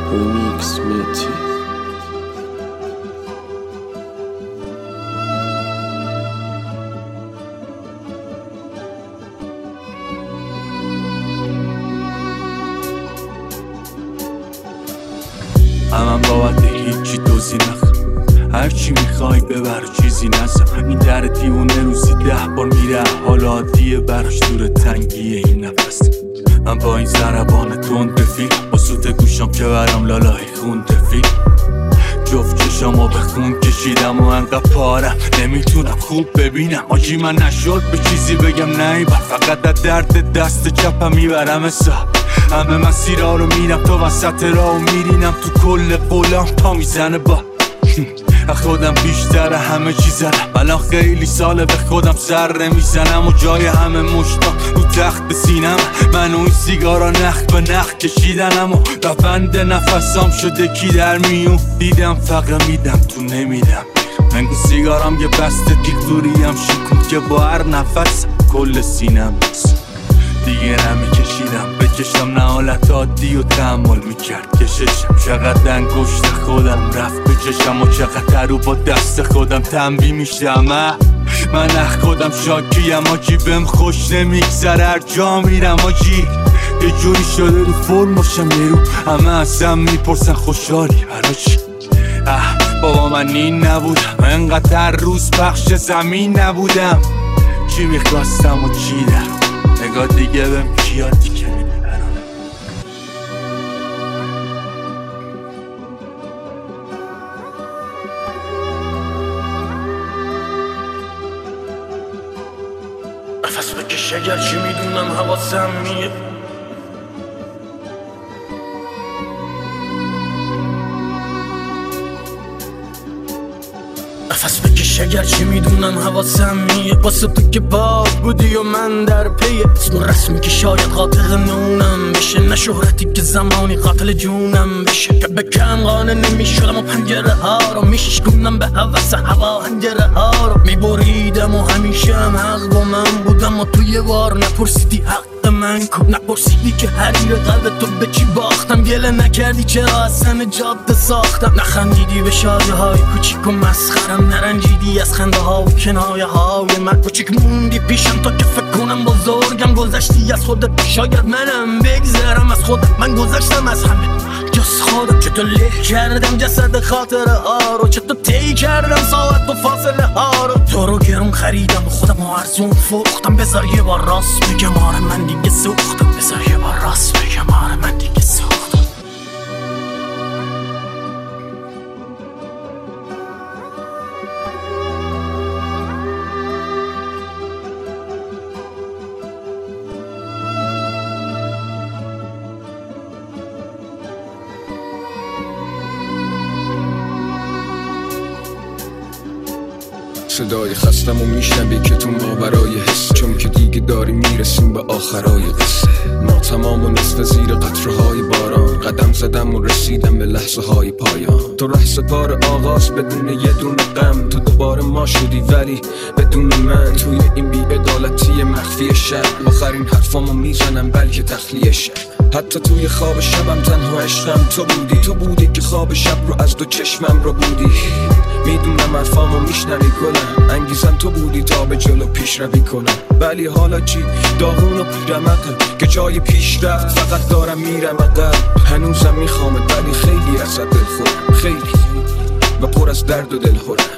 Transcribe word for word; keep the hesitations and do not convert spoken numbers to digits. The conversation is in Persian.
Remix Meti. همم بابت هیچی دوزی نخ هرچی میخوای ببر چیزی نزم. این در دیونه روزی ده بار میره حال عادیه براش دور تنگیه این نفس. من با این ضربان تند فیل با سوت گوشم که برام لالای خون فیل جفت چشامو به خون کشیدم و انقدر پارم نمیتونم خوب ببینم. آجی من نشد به چیزی بگم نیبر فقط در درد دست چپم میبرم حساب. همه مسیرها رو میرم تا وسط راه و میرینم تو کل قولام پا میزنه با خودم بیشتر همه چی زدم. الان خیلی ساله به خودم سر نمیزنم و جای همه مشتاق رو تخت سینم. من و این سیگارا نخ به نخ کشیدنم و روند نفسام شده کی در میون. دیدم فقط میدم تو نمیدم. من سیگارم یه بسته دیکتوریم شکون که با هر نفس کل سینم بس. دیگه نمیکشیدم بکشم نه حالت عادی و تحمل میکرد کششم. چقدر انگشت خودم رفت بچشم و چقدر رو با دست خودم تنبیه میشم. من اخ خودم شاکیم آجی بهم خوش نمیگذره هر جا میرم آجی. یه جوری شده رو فرم باشم یه رو همه ازم میپرسن خوشحالی برا چی. اه بابا من این نبودم انقدر هر روز پخش زمین نبودم. چی میخواستم و چی در نگاه دیگه بهم کیاتی که میدارم. نفس بکش اگر چی میدونم حواسم میه. نفس بکش اگر چی میدونم حواسم میه. واسه تو که باز بودی و من در پیه. اسم رسمی که شاید قاتل نونم بشه نه شهرتی که زمانی قاتل جونم بشه. که بکم قانه نمیشدم و پنجره ها رو میششگونم به حوث هوا هنجره ها رو میبریدم و همیشه هم حق با من بودم و توی بار نپرسیدی حق من کو. نپرسیدی که حریر قلب تو به چی باختم. گله نکردی چرا اصلا جاده ساختم. نخندیدی به شادی های کوچیک و مسخرم. نرنجیدی از خنده ها و کنایه های من. کوچیک موندی پیشم تا که فکر کنم بزرگم. گذشتی از خودت شاید منم بگذرم از خودت. من گذشتم از همه جز خودم. چطور له کردم جسد خاطره ها رو. چطور طی کردم ساعت و فاصله ها رو. تو رو گرون خریدم و خودم و ارزون فروختم. بذار یه بار راست بگم آره من دیگه سوختم. بذار یه بار راست بگم آره من دیگه سوختم. صدای خستم و میشنوی که تو ما برای حس. چون که دیگه داریم میرسیم به آخرای قصه. ناتمام و نصف زیر قطره های باران. قدم زدم و رسیدم به لحظه های پایان. تو ره سپار آغاز بدون یه دونه غم. تو دوباره ما شدی ولی بدون من. توی این بی‌عدالتی مخفی شب آخرین حرفامو میزنم بلکه تخلیه شب. حتی توی خواب شبم تنها عشقم تو بودی. تو بودی که خواب شب رو از دو چشمم رو بودی. میدونم حرفامو میشنوی گلم. انگیزم تو بودی تا به جلو پیش روی کنم. ولی حالا چی داغون و پیرمقم که جای پیش رفت فقط دارم میرم عقب. هنوزم میخوامت ولی خیلی ازت دل خورم. خیلی و پر از درد و دل خورم.